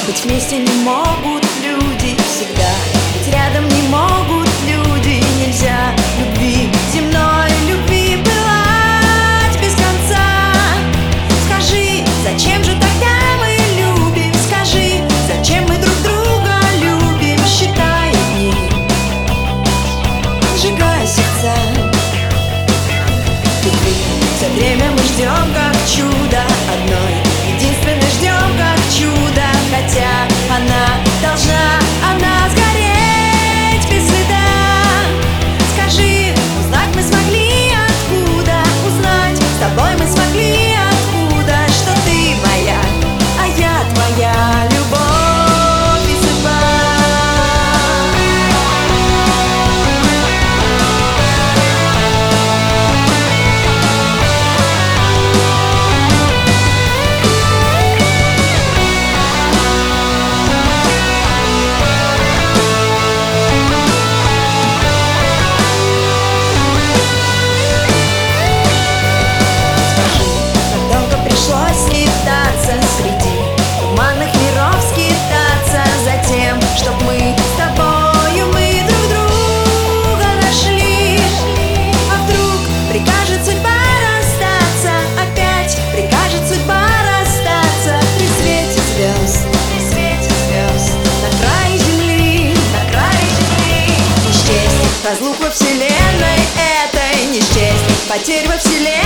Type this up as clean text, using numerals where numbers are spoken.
Быть вместе не могут люди всегда, быть рядом не могут люди. Нельзя любви земной, любви пылать без конца. Скажи, зачем же тогда мы любим? Скажи, зачем мы друг друга любим? Считая дни, сжигая сердца. Любви все время мы ждем как чудо одной, единственной ждем как чудо. Хотя она должна, она сгореть без следа. Скажи, узнать мы смогли откуда? Узнать с тобой мы смогли откуда? Что ты моя, а я твоя, любовь и судьба. Разлук во вселенной этой не счесть, потерь во вселенной.